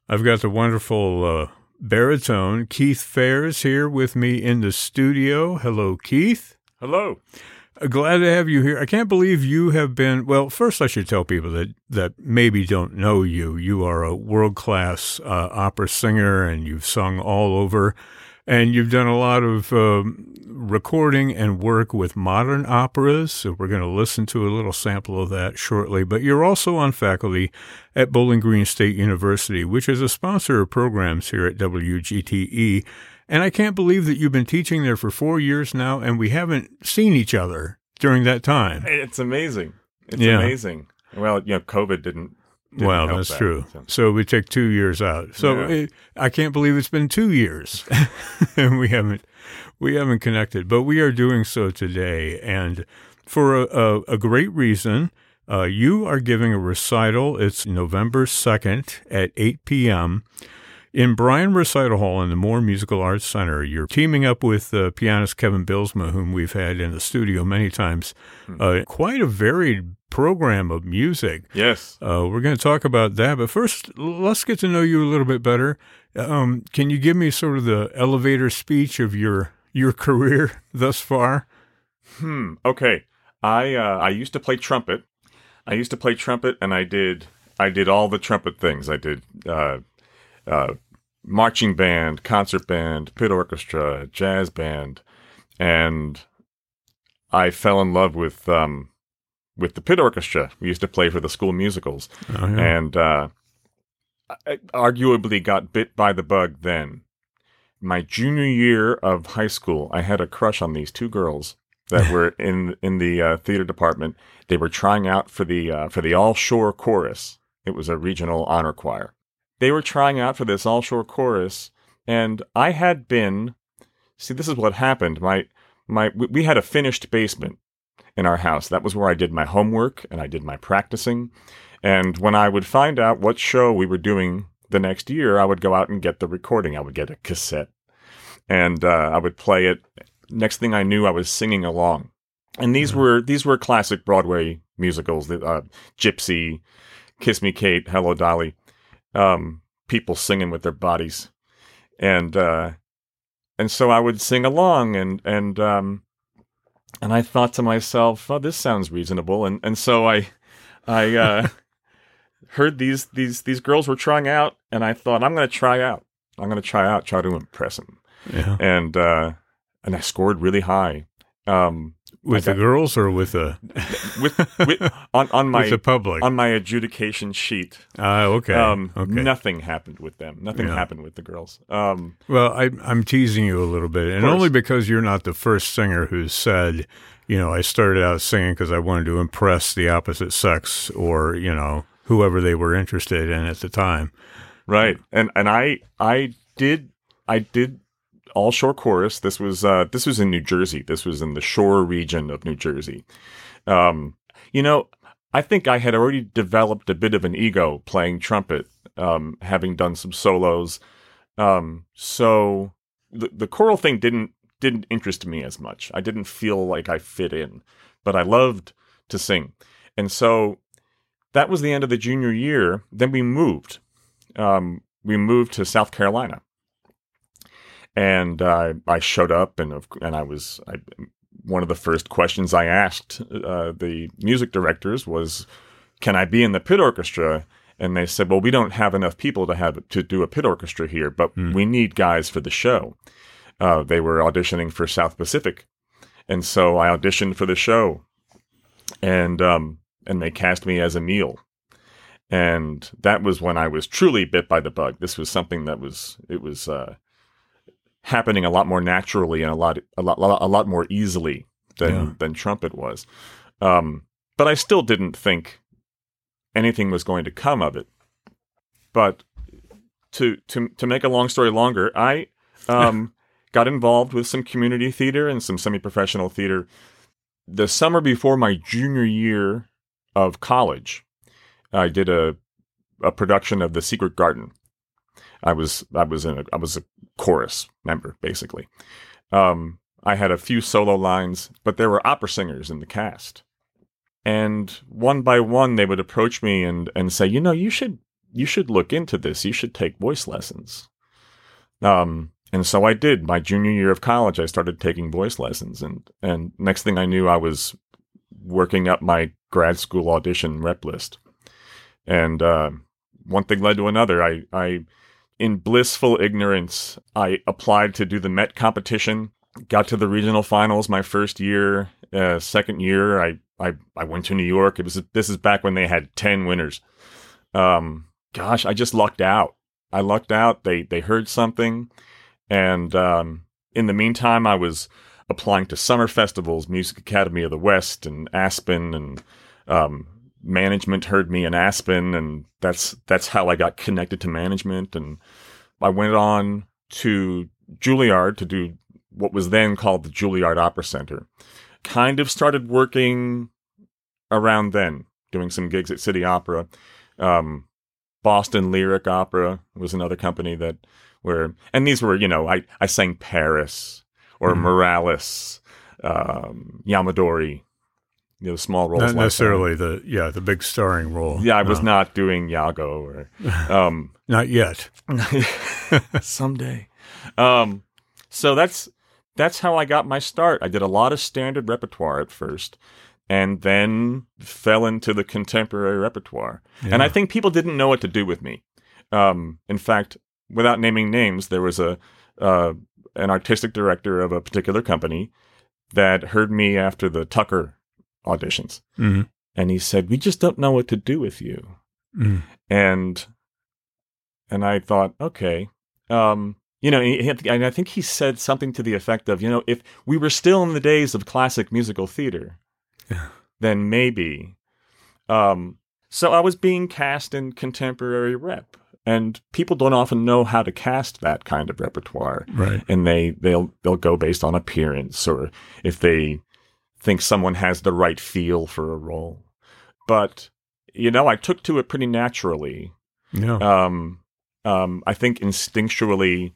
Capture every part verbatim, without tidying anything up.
I've got the wonderful uh, baritone Keith Fairs here with me in the studio. Hello, Keith. Hello. Uh, glad to have you here. I can't believe you have been, well, first I should tell people that, that maybe don't know you. You are a world-class uh, opera singer, and you've sung all over, and you've done a lot of um, recording and work with modern operas, so we're going to listen to a little sample of that shortly. But you're also on faculty at Bowling Green State University, which is a sponsor of programs here at W G T E. And I can't believe that you've been teaching there for four years now, and we haven't seen each other during that time. It's amazing. It's Yeah. amazing. Well, you know, COVID didn't. didn't Well, help that's that, true. so. So we took two years out. So Yeah. it, I can't believe it's been two years and we haven't we haven't connected. But we are doing so today, and for a, a, a great reason. Uh, you are giving a recital. It's November second at eight p.m. in Bryan Recital Hall in the Moore Musical Arts Center. You're teaming up with uh, pianist Kevin Bilsma, whom we've had in the studio many times. Uh, quite a varied program of music. Yes. Uh, we're going to talk about that, but first, let's get to know you a little bit better. Um, can you give me sort of the elevator speech of your your career thus far? Hmm. Okay. I uh, I used to play trumpet. I used to play trumpet, and I did I did all the trumpet things. I did uh, uh, marching band, concert band, pit orchestra, jazz band, and I fell in love with um, with the pit orchestra. We used to play for the school musicals, Oh, yeah. and uh, I arguably got bit by the bug then. My junior year of high school, I had a crush on these two girls that were in in the uh, theater department. They were trying out for the uh, for the All Shore Chorus. It was a regional honor choir. They were trying out for this All Shore Chorus, and I had been. See, this is what happened. My my we had a finished basement in our house. That was where I did my homework and I did my practicing. And when I would find out what show we were doing the next year, I would go out and get the recording. I would get a cassette, and uh, I would play it. Next thing I knew, I was singing along. And these were these were classic Broadway musicals: uh, Gypsy, Kiss Me, Kate, Hello, Dolly. Um, people singing with their bodies, and uh, and so I would sing along, and and um, and I thought to myself, "Oh, this sounds reasonable." And and so I I uh, heard these these these girls were trying out, and I thought, I'm going to try out. I'm going to try out, try to impress them. Yeah. And uh, and I scored really high. Um, With I the got- girls or with the with, with on on my with the public? on my adjudication sheet. Ah, okay. Um, okay. Nothing happened with them. Nothing Yeah. happened with the girls. Um, Well, I, I'm teasing you a little bit, and course. only because you're not the first singer who's said, you know, I started out singing because I wanted to impress the opposite sex, or you know, whoever they were interested in at the time. right. And and I I did I did All Shore Chorus. This was uh, this was in New Jersey. This was in the Shore region of New Jersey. Um, you know, I think I had already developed a bit of an ego playing trumpet, um, having done some solos. Um, so the the choral thing didn't didn't interest me as much. I didn't feel like I fit in, but I loved to sing. And so that was the end of the junior year. Then we moved. Um, we moved to South Carolina. And uh, I showed up, and and I was I, one of the first questions I asked uh, the music directors was, "Can I be in the pit orchestra?" And they said, "Well, we don't have enough people to have to do a pit orchestra here, but Mm. we need guys for the show." Uh, they were auditioning for South Pacific, and so I auditioned for the show, and um, and they cast me as Emil. And that was when I was truly bit by the bug. This was something that was it was. Uh, happening a lot more naturally and a lot, a lot, a lot more easily than Yeah. than trumpet was. Um, but I still didn't think anything was going to come of it. But to to to make a long story longer, I um, got involved with some community theater and some semi-professional theater the summer before my junior year of college. I did a a production of The Secret Garden. I was I was in a, I was a chorus member, basically. Um, I had a few solo lines, but there were opera singers in the cast. And one by one, they would approach me and, and say, you know, you should you should look into this. You should take voice lessons. Um, and so I did. My junior year of college, I started taking voice lessons. And, and next thing I knew, I was working up my grad school audition rep list. And uh, one thing led to another. I, I, in blissful ignorance, I applied to do the Met competition, got to the regional finals my first year. Uh, second year, I, I, I went to New York. It was this is back when they had ten winners. Um, gosh, I just lucked out. I lucked out. They they heard something, and um, in the meantime, I was applying to summer festivals, Music Academy of the West, and Aspen, and um, management heard me in Aspen, and that's that's how I got connected to management. And I went on to Juilliard to do what was then called the Juilliard Opera Center. Kind of started working around then, doing some gigs at City Opera. Um, Boston Lyric Opera was another company that were, and these were, you know, I, I sang Paris or mm-hmm. Morales, um, Yamadori, you know, small roles. Not like necessarily that. the, yeah, the big starring role. Yeah, I was no. not doing Iago or, um, not yet. Someday. Um, so that's, That's how I got my start. I did a lot of standard repertoire at first, and then fell into the contemporary repertoire. Yeah. And I think people didn't know what to do with me. Um, in fact, without naming names, there was a uh, an artistic director of a particular company that heard me after the Tucker auditions, mm-hmm. and he said, "We just don't know what to do with you." Mm. And and I thought, okay. Um, You know, and I think he said something to the effect of, you know, if we were still in the days of classic musical theater, yeah. then maybe. Um, so I was being cast in contemporary rep, and people don't often know how to cast that kind of repertoire, right? And they they'll they'll go based on appearance, or if they think someone has the right feel for a role. But you know, I took to it pretty naturally. Yeah. Um, um, I think instinctually,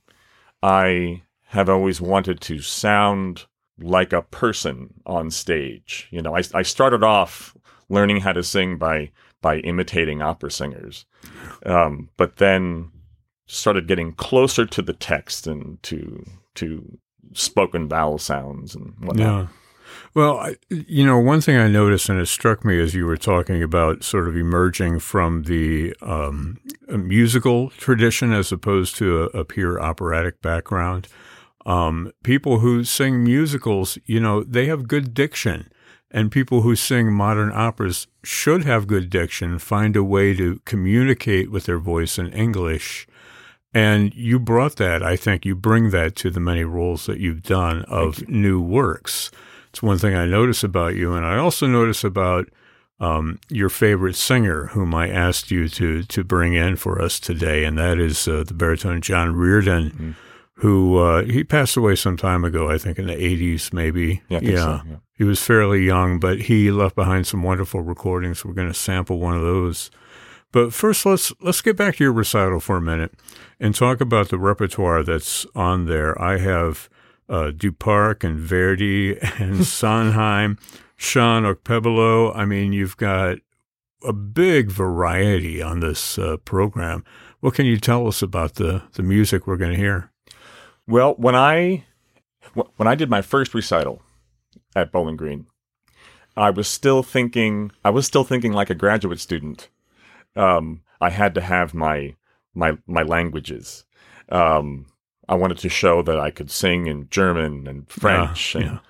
I have always wanted to sound like a person on stage. You know, I, I started off learning how to sing by by imitating opera singers, um, but then started getting closer to the text and to to spoken vowel sounds and whatnot. Yeah. Well, I, you know, one thing I noticed, and it struck me as you were talking about sort of emerging from the um, musical tradition as opposed to a, a pure operatic background, um, people who sing musicals, you know, they have good diction. And people who sing modern operas should have good diction, find a way to communicate with their voice in English. And you brought that, I think you bring that to the many roles that you've done of new works. It's one thing I notice about you. And I also notice about um, your favorite singer, whom I asked you to to bring in for us today, and that is uh, the baritone John Reardon, mm-hmm. who uh, he passed away some time ago, I think in the eighties maybe. Yeah, I think yeah. So, yeah. He was fairly young, but he left behind some wonderful recordings. We're going to sample one of those. But first, let's let's get back to your recital for a minute and talk about the repertoire that's on there. I have uh, Duparc and Verdi and Sondheim, Sean Okpebolo. I mean, you've got a big variety on this uh, program. What can you tell us about the, the music we're going to hear? Well, when I when I did my first recital at Bowling Green, I was still thinking I was still thinking like a graduate student. Um, I had to have my my my languages. Um, I wanted to show that I could sing in German and French. Yeah, and yeah.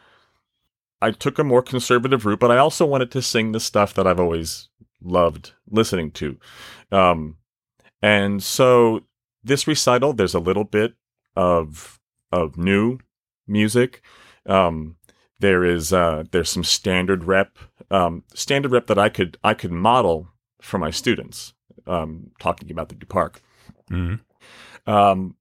I took a more conservative route, but I also wanted to sing the stuff that I've always loved listening to. Um, and so this recital, there's a little bit of of new music. Um, there is uh, there's some standard rep, um, standard rep that I could I could model for my students. Um, talking about the Duparc. Mm-hmm. Um,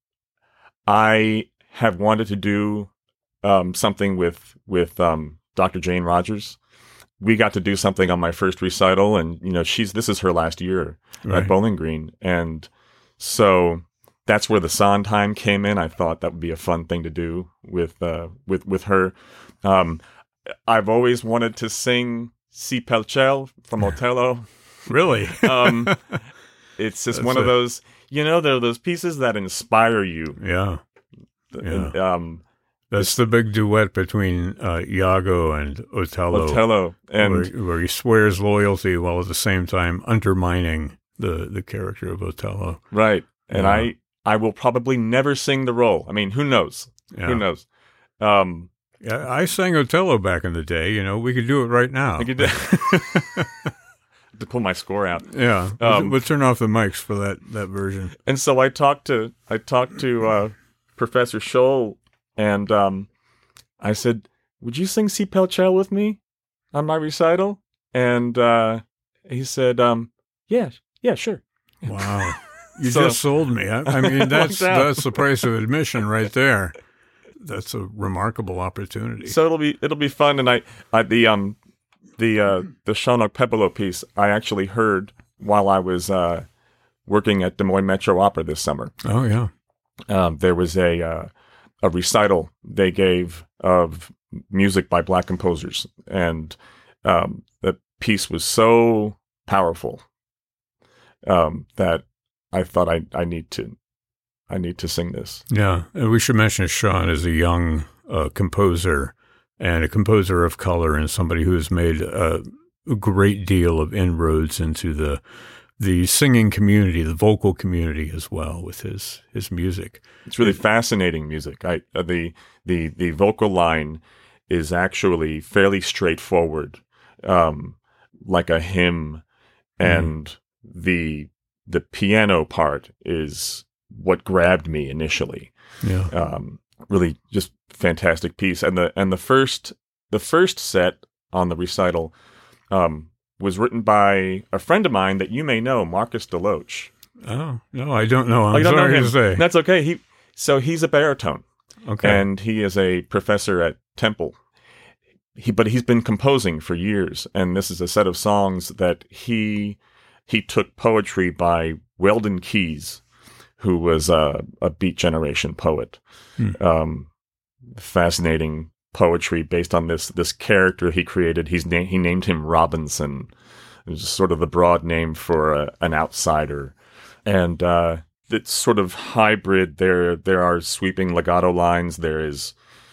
I have wanted to do um, something with with um, Doctor Jane Rogers. We got to do something on my first recital, and you know, she's this is her last year right. at Bowling Green, and so that's where the Sondheim came in. I thought that would be a fun thing to do with uh, with with her. Um, I've always wanted to sing Si pel ciel from Otello. Really? um, it's just That's one of it. those, you know, there are those pieces that inspire you. Yeah. Yeah. And, um, That's the big duet between uh, Iago and Otello, Othello, and where, where he swears loyalty while at the same time undermining the, the character of Otello. right. And Yeah. I, I will probably never sing the role. I mean, who knows? Yeah. Who knows? Um, Yeah, I sang Otello back in the day. You know, we could do it right now. I could do- to pull my score out. Yeah, we'll, Um, we'll turn off the mics for that, that version. And so I talked to I talked to uh, Professor Scholl, and um, I said, "Would you sing Si Pel Ciel with me on my recital?" And uh, he said, um, "Yeah, yeah, sure." Wow, you So- just sold me. I, I mean, that's Watch out. that's the price of admission right there. That's a remarkable opportunity. So it'll be it'll be fun. And I, I the um the uh, the Shaunach Pepolo piece I actually heard while I was uh, working at Des Moines Metro Opera this summer. Oh yeah, Um, there was a uh, a recital they gave of music by Black composers, and um, the piece was so powerful um, that I thought I I need to I need to sing this. yeah. And we should mention Sean is a young uh, composer and a composer of color, and somebody who has made a, a great deal of inroads into the the singing community, the vocal community as well, with his his music. It's really fascinating music. I uh, the the the vocal line is actually fairly straightforward, um, like a hymn, and the the piano part is what grabbed me initially. Yeah. Um, really, just fantastic piece. And the and the first the first set on the recital um, was written by a friend of mine that you may know, Marcus DeLoach. Oh no, I don't know. I'm Oh, you don't know sorry him. to say. That's okay. He so he's a baritone. Okay. And he is a professor at Temple. He, but he's been composing for years, and this is a set of songs that he he took poetry by Weldon Keys, who was a, a Beat Generation poet. Hmm. Um, fascinating poetry based on this this character he created. He's na- he named him Robinson. It was sort of the broad name for a, an outsider, and uh, it's sort of hybrid. There there are sweeping legato lines. There is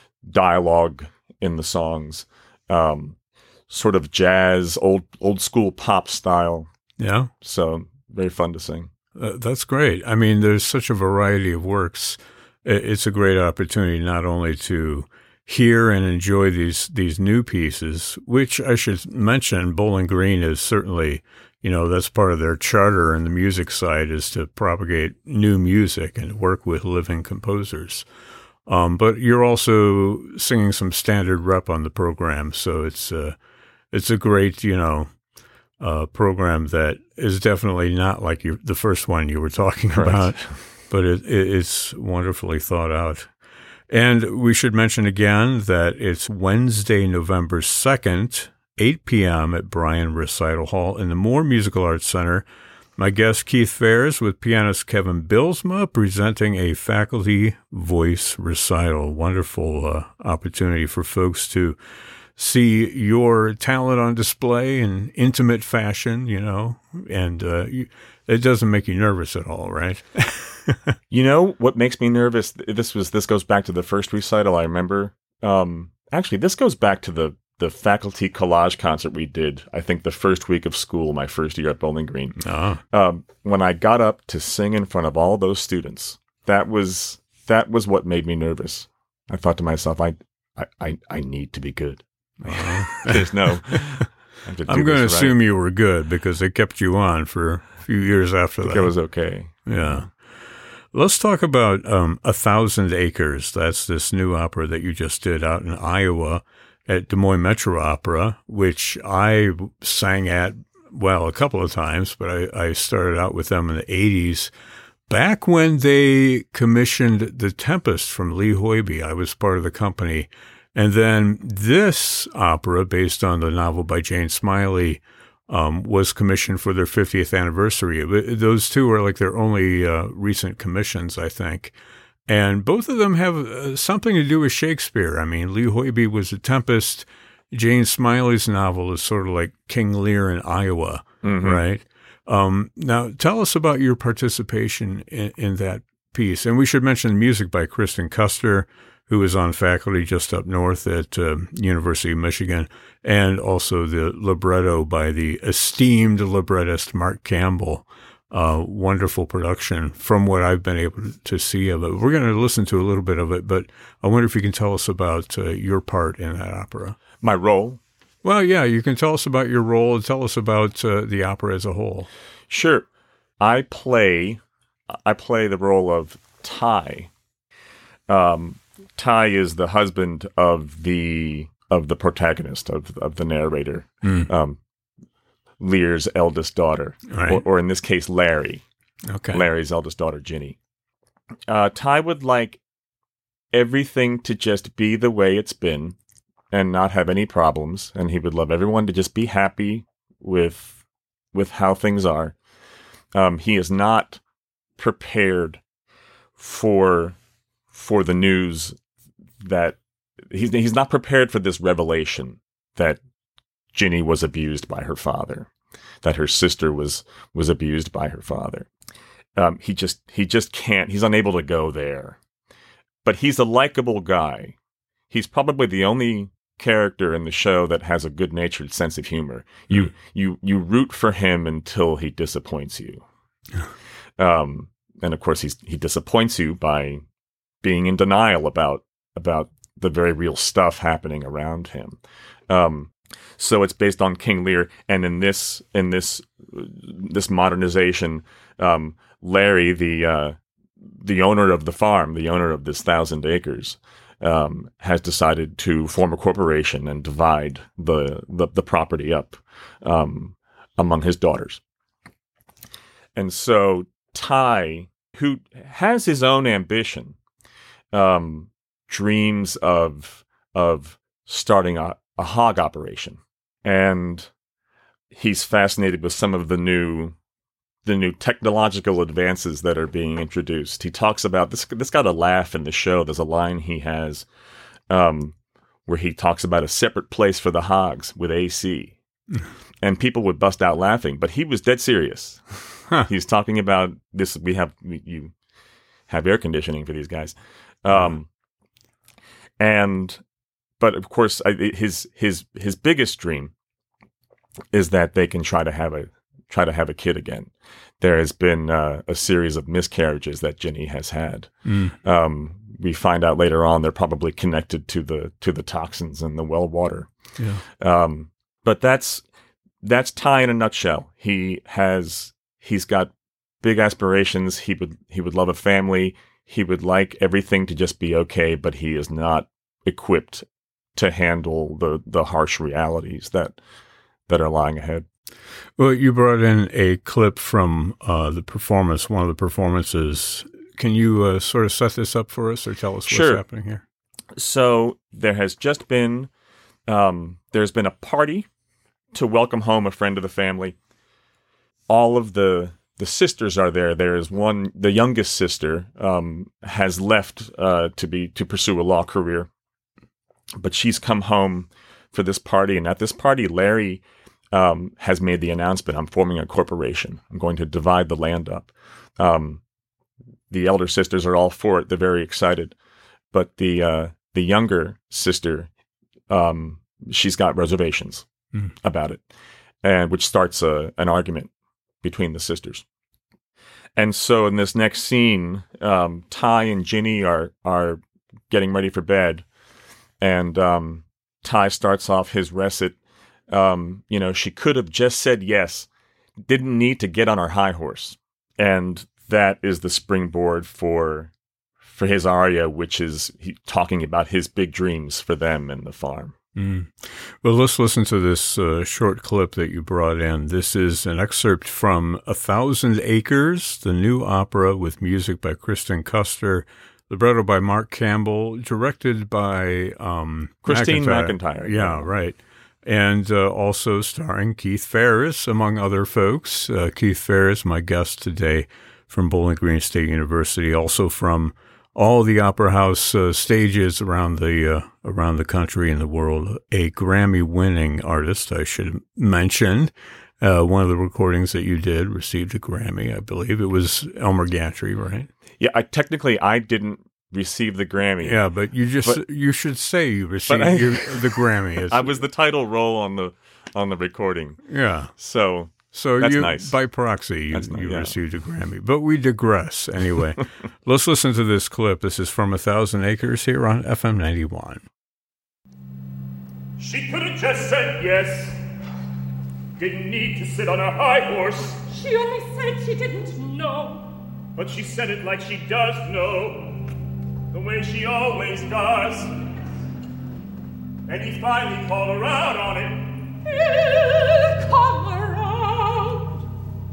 dialogue in the songs, um, sort of jazz, old old school pop style. yeah, So very fun to sing. uh, that's great. I mean, there's such a variety of works. I- It's a great opportunity not only to hear and enjoy these these new pieces, which I should mention, Bowling Green is certainly, you know, that's part of their charter and the music side is to propagate new music and work with living composers. Um, but you're also singing some standard rep on the program, so it's uh, it's a great, you know, uh, program that is definitely not like you, the first one you were talking Right. about, but it, it, it's wonderfully thought out. And we should mention again that it's Wednesday, November second, eight p.m. at Bryan Recital Hall in the Moore Musical Arts Center. My guest, Keith Fares, with pianist Kevin Bilsma, presenting a faculty voice recital. Wonderful uh, opportunity for folks to see your talent on display in intimate fashion, you know, and uh, you, it doesn't make you nervous at all, right? You know what makes me nervous? This was this goes back to the first recital I remember. Um, actually, this goes back to the the faculty collage concert we did. I think the first week of school, my first year at Bowling Green. Oh, Um, when I got up to sing in front of all those students, that was that was what made me nervous. I thought to myself, I I I, I need to be good. There's no. I have to do I'm going to this right. assume you were good because they kept you on for a few years after I think that. I was okay. Yeah. Let's talk about um, A Thousand Acres. That's this new opera that you just did out in Iowa at Des Moines Metro Opera, which I sang at, well, a couple of times, but I, I started out with them in the eighties. Back when they commissioned The Tempest from Lee Hoiby, I was part of the company. And then this opera, based on the novel by Jane Smiley, Um, was commissioned for their fiftieth anniversary. But those two are like their only uh, recent commissions, I think. And both of them have uh, something to do with Shakespeare. I mean, Lee Hoiby was The Tempest. Jane Smiley's novel is sort of like King Lear in Iowa, Mhm. right? Um, now, tell us about your participation in, in that piece. And we should mention music by Kristen Custer, who is on faculty just up north at uh, University of Michigan, and also the libretto by the esteemed librettist Mark Campbell. Uh, wonderful production from what I've been able to see of it. We're going to listen to a little bit of it, but I wonder if you can tell us about uh, your part in that opera. My role? Well, yeah, you can tell us about your role and tell us about uh, the opera as a whole. Sure. I play I play the role of Ty. Um, Ty is the husband of the of the protagonist, of of the narrator. Mm. Um, Lear's eldest daughter, right. or, or in this case, Larry. Okay. Larry's eldest daughter, Ginny. Uh, Ty would like everything to just be the way it's been and not have any problems, and he would love everyone to just be happy with with how things are. Um, he is not prepared for for the news that he's he's not prepared for this revelation that Ginny was abused by her father, that her sister was was abused by her father. Um, he just he just can't. He's unable to go there. But he's a likable guy. He's probably the only character in the show that has a good-natured sense of humor. You mm. you you root for him until he disappoints you. um, and of course, he's he disappoints you by being in denial about about the very real stuff happening around him. Um, So it's based on King Lear, and in this in this this modernization, um, Larry, the uh, the owner of the farm, the owner of this thousand acres, um, has decided to form a corporation and divide the the, the property up um, among his daughters. And so Ty, who has his own ambition, um, dreams of of starting a, a hog operation. And he's fascinated with some of the new, the new technological advances that are being introduced. He talks about this. This got a laugh in the show. There's a line he has um, where he talks about a separate place for the hogs with A C, and people would bust out laughing. But he was dead serious. Huh. He's talking about this. We have you have air conditioning for these guys, um, and. But of course, his his his biggest dream is that they can try to have a try to have a kid again. There has been uh, a series of miscarriages that Ginny has had. Mm. Um, we find out later on they're probably connected to the to the toxins in the well water. Yeah. Um, but that's that's Ty in a nutshell. He has he's got big aspirations. He would he would love a family. He would like everything to just be okay, but he is not equipped to handle the, the harsh realities that that are lying ahead. Well, you brought in a clip from uh, the performance, one of the performances. Can you uh, sort of set this up for us or tell us sure. what's happening here? So there has just been, um, there's been a party to welcome home a friend of the family. All of the the sisters are there. There is one, the youngest sister um, has left uh, to be to pursue a law career. But she's come home for this party, and at this party, Larry um, has made the announcement, I'm forming a corporation. I'm going to divide the land up. Um, the elder sisters are all for it. They're very excited. But the uh, the younger sister, um, she's got reservations mm. about it, and which starts a, an argument between the sisters. And so in this next scene, um, Ty and Ginny are are getting ready for bed. And um, Ty starts off his recit. Um, you know, she could have just said yes, didn't need to get on her high horse. And that is the springboard for for his aria, which is he, talking about his big dreams for them and the farm. Mm. Well, let's listen to this uh, short clip that you brought in. This is an excerpt from A Thousand Acres, the new opera with music by Kristen Custer, libretto by Mark Campbell, directed by um, Christine McIntyre. McIntyre. Yeah, right. And uh, also starring Keith Ferris, among other folks. Uh, Keith Ferris, my guest today from Bowling Green State University, also from all the Opera House uh, stages around the uh, around the country and the world. A Grammy-winning artist, I should mention. Uh, one of the recordings that you did received a Grammy, I believe. It was Elmer Gantry, right? Yeah, I technically I didn't receive the Grammy. Yeah, but you just But- you should say you received I- your, the Grammy. It's- I was the title role on the on the recording. yeah. So So That's you, nice. by proxy, you, That's nice, you yeah. received a Grammy. But we digress anyway. Let's listen to this clip. This is from A Thousand Acres here on F M ninety-one. She could have just said yes. Didn't need to sit on a high horse. She only said she didn't know. But she said it like she does know, the way she always does. And he finally called her out on it. He'll come around.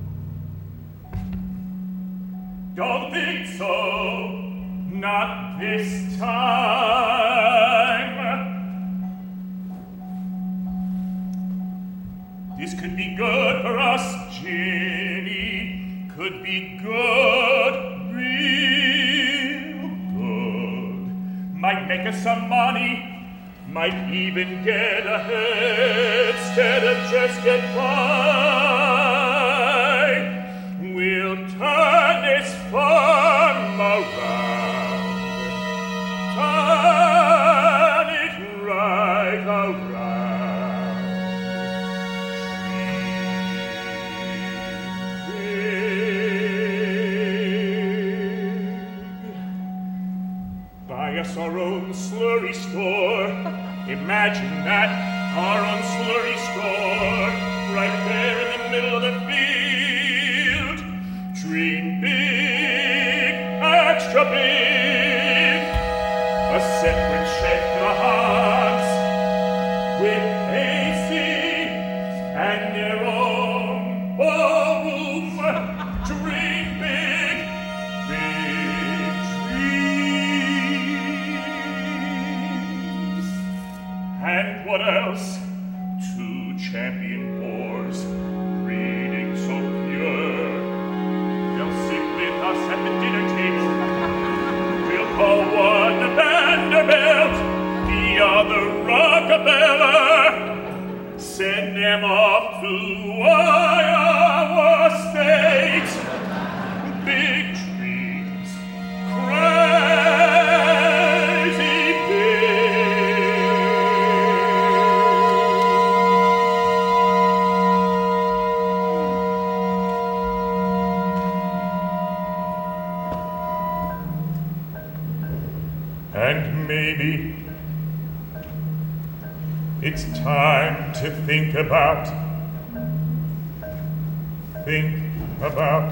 Don't think so, not this time. This could be good for us, Ginny. Could be good, real good. Might make us some money. Might even get ahead instead of just get by. We'll turn this farm around. Turn it right around. Buy us our own slurry store. Imagine that, our own slurry store, right there in the middle of the field. Dream big, extra big, a separate shed for the hogs, with A C and their own ballroom. Dream big, big dreams. And what else? Two champion boars, breeding so pure. They'll sit with us at the dinner table. We'll call one Vanderbilt, the other Rockefeller. Send them off to Iowa State. Big dreams, crazy big. And maybe it's time to think about, think about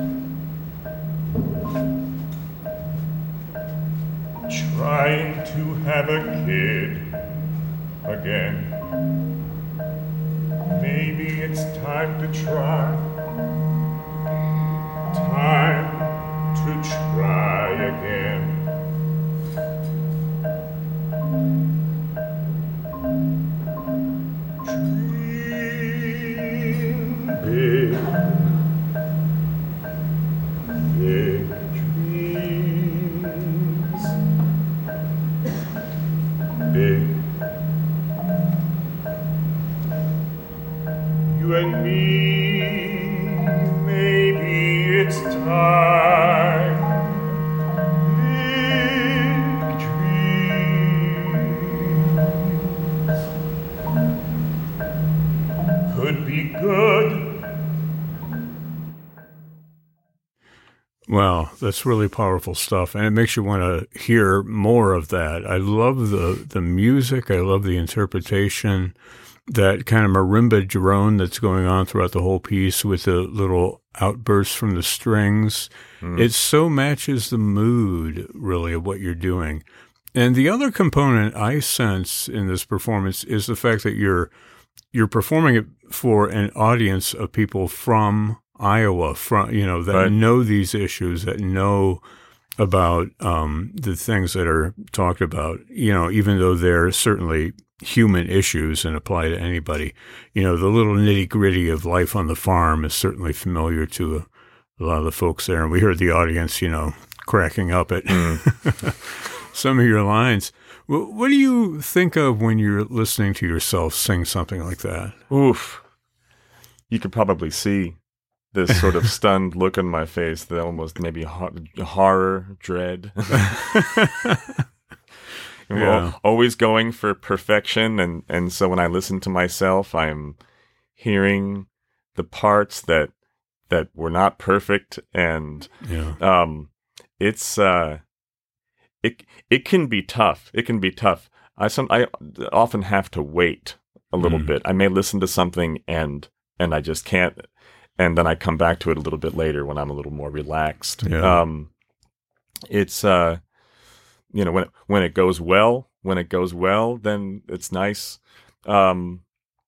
trying to have a kid again. Maybe it's time to try, time to try again. Dream big, big dreams, big. You and me, maybe it's time. Big dreams could be good. Wow, that's really powerful stuff, and it makes you want to hear more of that. I love the, the music. I love the interpretation, that kind of marimba drone that's going on throughout the whole piece with the little outbursts from the strings. Mm. It so matches the mood, really, of what you're doing. And the other component I sense in this performance is the fact that you're you're performing it for an audience of people from Iowa, from you know that right. know these issues, that know about um, the things that are talked about. You know, even though they're certainly human issues and apply to anybody, you know, the little nitty gritty of life on the farm is certainly familiar to a, a lot of the folks there. And we heard the audience, you know, cracking up at mm. some of your lines. What do you think of when you're listening to yourself sing something like that? Oof. you could probably see this sort of stunned look on my face, that almost maybe ho- horror, dread. We're Yeah. always going for perfection, and, and so when I listen to myself, I'm hearing the parts that that were not perfect, and Yeah. um, it's uh, it it can be tough. It can be tough. I some I often have to wait a little Mm. bit. I may listen to something and and I just can't, and then I come back to it a little bit later when I'm a little more relaxed. Yeah. Um, it's uh. You know, when it, when it goes well, when it goes well, then it's nice. Um,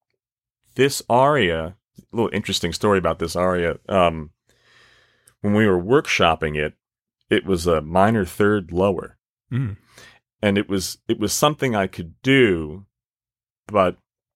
this aria, a little interesting story about this aria. Um, when we were workshopping it, it was a minor third lower, Mm. and it was it was something I could do, but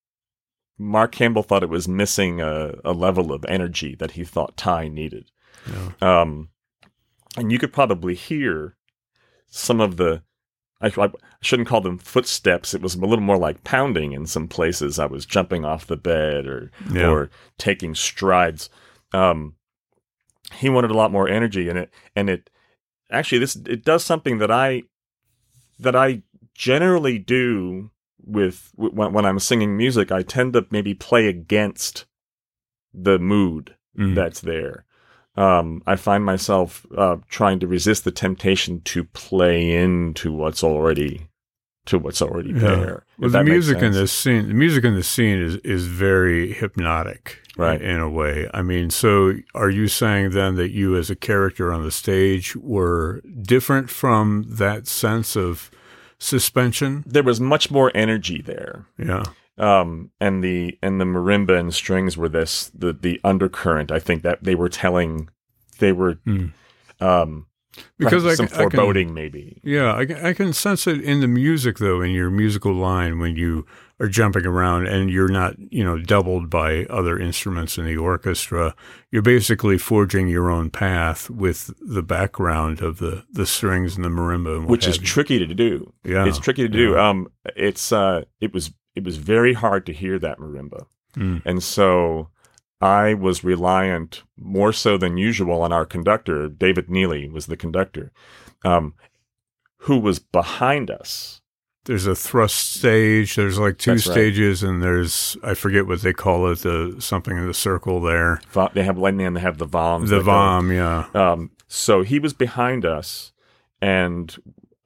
Mark Campbell thought it was missing a, a level of energy that he thought Ty needed. Yeah. Um, and you could probably hear some of the, I, I shouldn't call them footsteps. It was a little more like pounding in some places. I was jumping off the bed or Yeah. or taking strides. Um, he wanted a lot more energy in it, and it actually this it does something that I that I generally do with when, when I'm singing music. I tend to maybe play against the mood Mm. that's there. Um, I find myself uh, trying to resist the temptation to play into what's already to what's already Yeah. there. Well, if the that makes music in sense. this scene, the music in this scene is is very hypnotic, Right. In, in a way. I mean, so are you saying then that you, as a character on the stage, were different from that sense of suspension? There was much more energy there. Yeah, Um, and the and the marimba and strings were this the the undercurrent. I think that they were telling, they were, Mm. um, because I, some can- I can, foreboding maybe. yeah, I can, I can sense it in the music, though, in your musical line when you are jumping around and you're not, you know, doubled by other instruments in the orchestra. You're basically forging your own path with the background of the, the strings and the marimba, and what Which is have you. tricky to do. Yeah, It's tricky to do. yeah. Um, it's uh, it was it was very hard to hear that marimba, Mm. and so I was reliant more so than usual on our conductor. David Neely was the conductor, um, who was behind us. There's a thrust stage. There's like two That's right. stages, and there's, I forget what they call it, the something in the circle there. Va- They have lightning and they have the voms. The that go- vom, yeah. Um, so he was behind us, and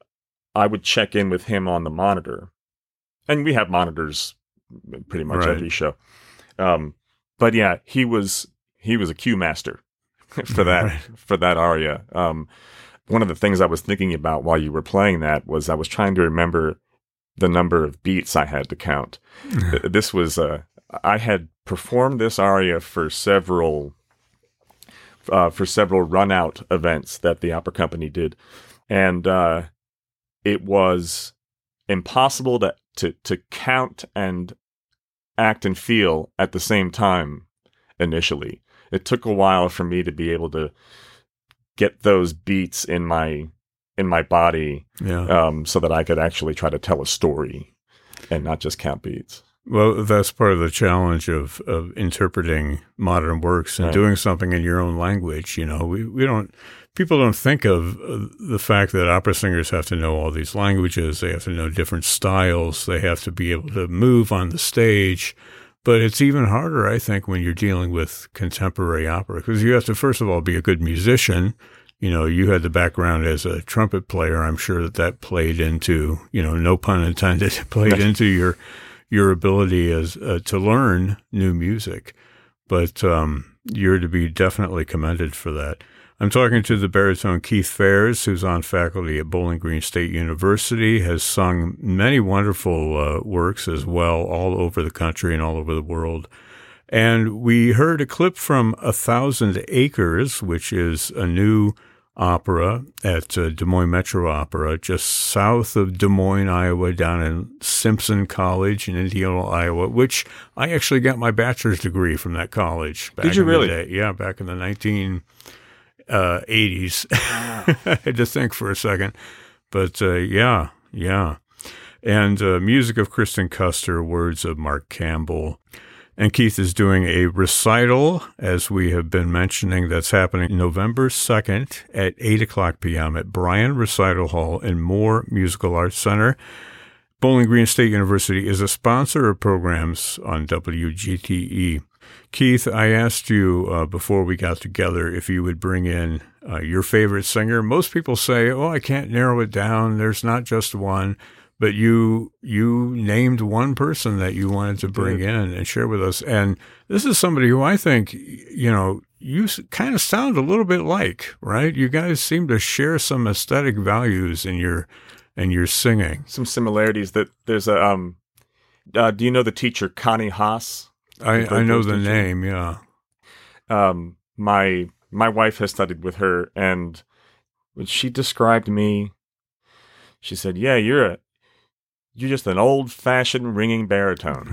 I would check in with him on the monitor. And we have monitors pretty much Right. every show. Um, but yeah, he was he was a cue master for that Right. for that aria. Um, one of the things I was thinking about while you were playing that was I was trying to remember the number of beats I had to count. Th- this was uh, I had performed this aria for several uh, for several run out events that the opera company did, and uh, it was impossible to, to to count and act and feel at the same time initially. It took a while for me to be able to get those beats in my in my body, Yeah. um, so that I could actually try to tell a story and not just count beats. Well, that's part of the challenge of, of interpreting modern works and Right. doing something in your own language. You know, we, we don't, people don't think of uh, the fact that opera singers have to know all these languages. They have to know different styles. They have to be able to move on the stage. But it's even harder, I think, when you're dealing with contemporary opera, because you have to, first of all, be a good musician. You know, you had the background as a trumpet player. I'm sure that that played into, you know, no pun intended, played into your your ability as uh, to learn new music. But um, you're to be definitely commended for that. I'm talking to the baritone Keith Fairs, who's on faculty at Bowling Green State University, has sung many wonderful uh, works as well, all over the country and all over the world. And we heard a clip from A Thousand Acres, which is a new opera at uh, Des Moines Metro Opera, just south of Des Moines, Iowa, down in Simpson College in Indianola, Iowa, which I actually got my bachelor's degree from that college. Back Did you in the really? day. Yeah, back in the nineteen eighties. I had to think for a second. But uh, yeah, yeah. And uh, music of Kristen Custer, words of Mark Campbell. And Keith is doing a recital, as we have been mentioning, that's happening November second at eight o'clock p.m. at Bryan Recital Hall in Moore Musical Arts Center. Bowling Green State University is a sponsor of programs on W G T E. Keith, I asked you uh, before we got together if you would bring in uh, your favorite singer. Most people say, oh, I can't narrow it down. There's not just one. But you you named one person that you wanted to bring in and share with us. And this is somebody who I think, you know, you kind of sound a little bit like, right? You guys seem to share some aesthetic values in your in your singing. Some similarities that there's a, um, uh, do you know the teacher Connie Haas? I, I know the teacher? name, yeah. Um, my, my wife has studied with her, and when she described me, she said, yeah, you're a, You're just an old-fashioned ringing baritone.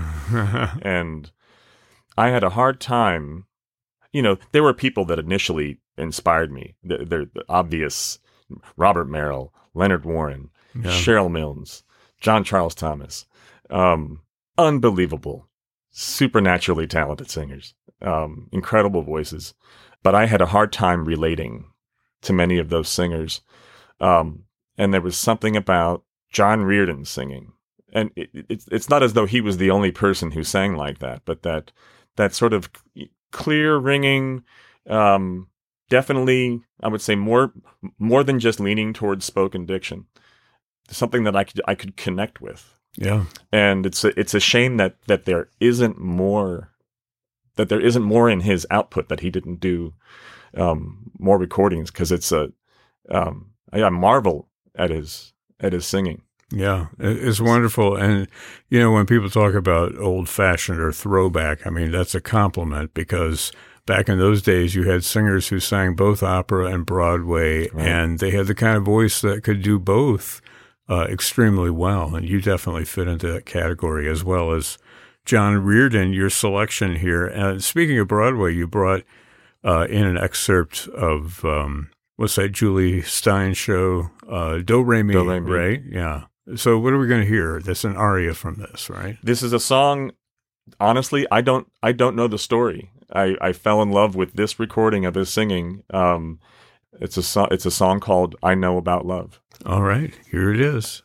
And I had a hard time. You know, there were people that initially inspired me. They're, they're the obvious Robert Merrill, Leonard Warren, yeah. Cheryl Milnes, John Charles Thomas. Um, unbelievable, supernaturally talented singers, um, incredible voices. But I had a hard time relating to many of those singers. Um, and there was something about John Reardon singing. And it, it, it's it's not as though he was the only person who sang like that, but that that sort of clear ringing, um, definitely, I would say more more than just leaning towards spoken diction, something that I could I could connect with. Yeah, and it's a, it's a shame that that there isn't more that there isn't more in his output, that he didn't do um, more recordings, because it's a um, I, I marvel at his at his singing. Yeah, it's wonderful. And, you know, when people talk about old-fashioned or throwback, I mean, that's a compliment, because back in those days you had singers who sang both opera and Broadway, right. and they had the kind of voice that could do both uh, extremely well. And you definitely fit into that category, as well as John Reardon, your selection here. And speaking of Broadway, you brought uh, in an excerpt of, um, what's that, Julie Stein show, uh, Do Re Mi, Do Re Mi, right? Yeah. So what are we going to hear? That's an aria from this, right? This is a song. Honestly, I don't I don't know the story. I, I fell in love with this recording of his singing. Um, it's a so- it's a song called I Know About Love. All right, here it is.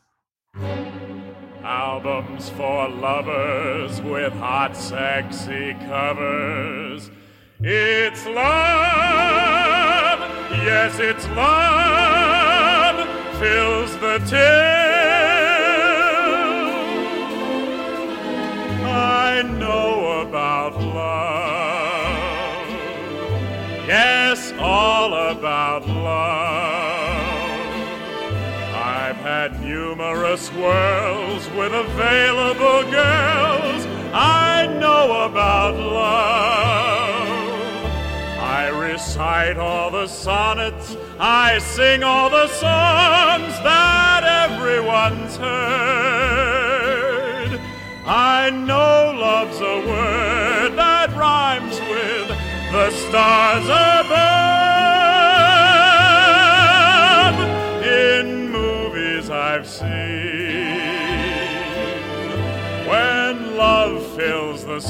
Albums for lovers with hot, sexy covers. It's love, yes, it's love, fills the till. I know about love, yes, all about love. I've had numerous whirls with available girls. I know about love. I recite all the sonnets, I sing all the songs that everyone's heard. I know love's a word that rhymes with the stars above. In movies I've seen, when love fills the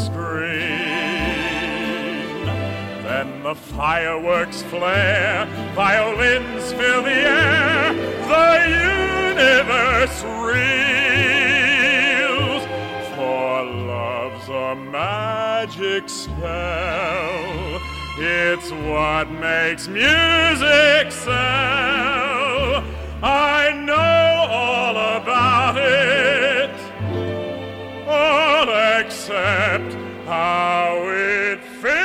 screen, then the fireworks flare, violins fill the air, the universe reels, for love's a magic spell. It's what makes music sell. I know all about it, all except how it feels.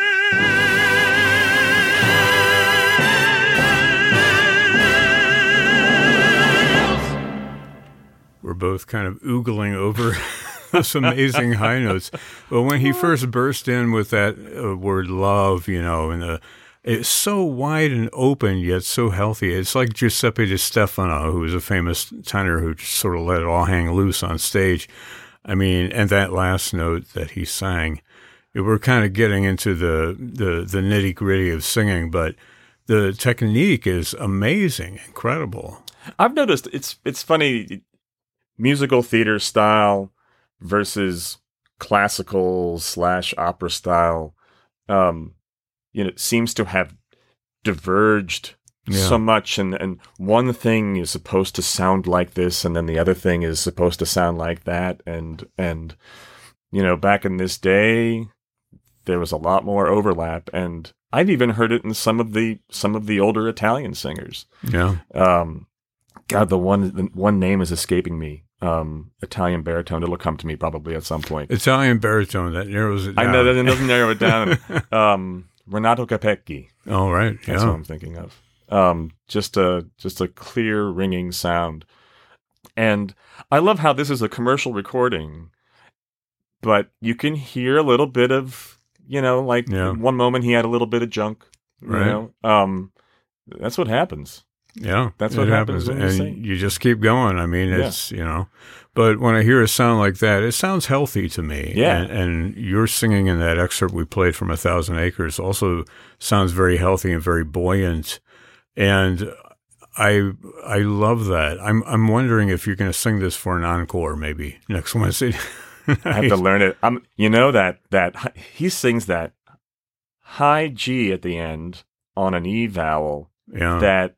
We're both kind of oogling over those amazing high notes. But when he first burst in with that uh, word love, you know, and the, it's so wide and open, yet so healthy. It's like Giuseppe Di Stefano, who was a famous tenor who just sort of let it all hang loose on stage. I mean, and that last note that he sang, we're kind of getting into the, the, the nitty-gritty of singing, but the technique is amazing, incredible. I've noticed it's it's funny, musical theater style versus classical slash opera style, um, you know, it seems to have diverged Yeah. so much, and, and one thing is supposed to sound like this, and then the other thing is supposed to sound like that, and and you know, back in this day, there was a lot more overlap, and I've even heard it in some of the some of the older Italian singers. Yeah. Um, God, the one the one name is escaping me. Um, Italian baritone. It'll come to me probably at some point. Italian baritone, that narrows it down. I know that it doesn't narrow it down. um, Renato Capecchi. Oh, right. That's Yeah. what I'm thinking of. Um, just a just a clear ringing sound, and I love how this is a commercial recording, but you can hear a little bit of, you know, like Yeah. one moment he had a little bit of junk, you Right. know. Um, that's what happens. Yeah, That's it what happens when you and sing. you just keep going. I mean, Yeah. it's, you know, but when I hear a sound like that, it sounds healthy to me. Yeah. And, and your singing in that excerpt we played from A Thousand Acres also sounds very healthy and very buoyant. And I I love that. I'm I'm wondering if you're going to sing this for an encore maybe next Wednesday. I have to learn it. Um, you know that that he sings that high G at the end on an E vowel Yeah. that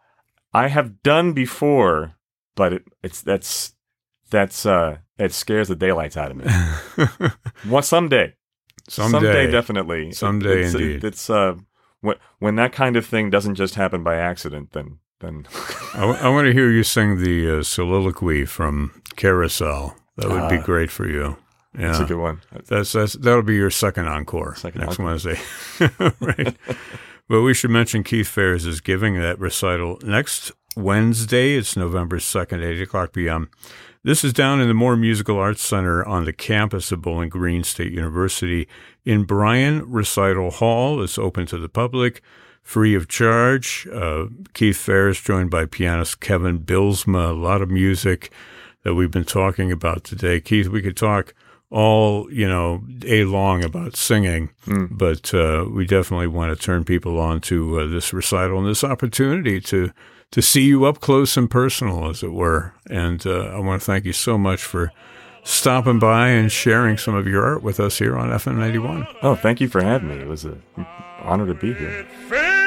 I have done before, but it, it's that's that's uh it scares the daylights out of me. Well, someday, Someday. definitely, Someday, it's, indeed. It's uh when when that kind of thing doesn't just happen by accident, then then I, w- I want to hear you sing the uh, soliloquy from Carousel. That would be Ah. great for you. Yeah. that's a good one. That's that's that'll be your second encore Second next encore. Wednesday, right? But we should mention Keith Ferris is giving that recital next Wednesday. It's November second, eight o'clock p.m. This is down in the Moore Musical Arts Center on the campus of Bowling Green State University in Bryan Recital Hall. It's open to the public, free of charge. Uh, Keith Ferris joined by pianist Kevin Bilsma. A lot of music that we've been talking about today. Keith, we could talk all, you know, day long about singing, Mm. but uh, we definitely want to turn people on to uh, this recital and this opportunity to to see you up close and personal, as it were. And uh, I want to thank you so much for stopping by and sharing some of your art with us here on F M ninety-one. Oh, thank you for having me. It was an honor to be here. Fair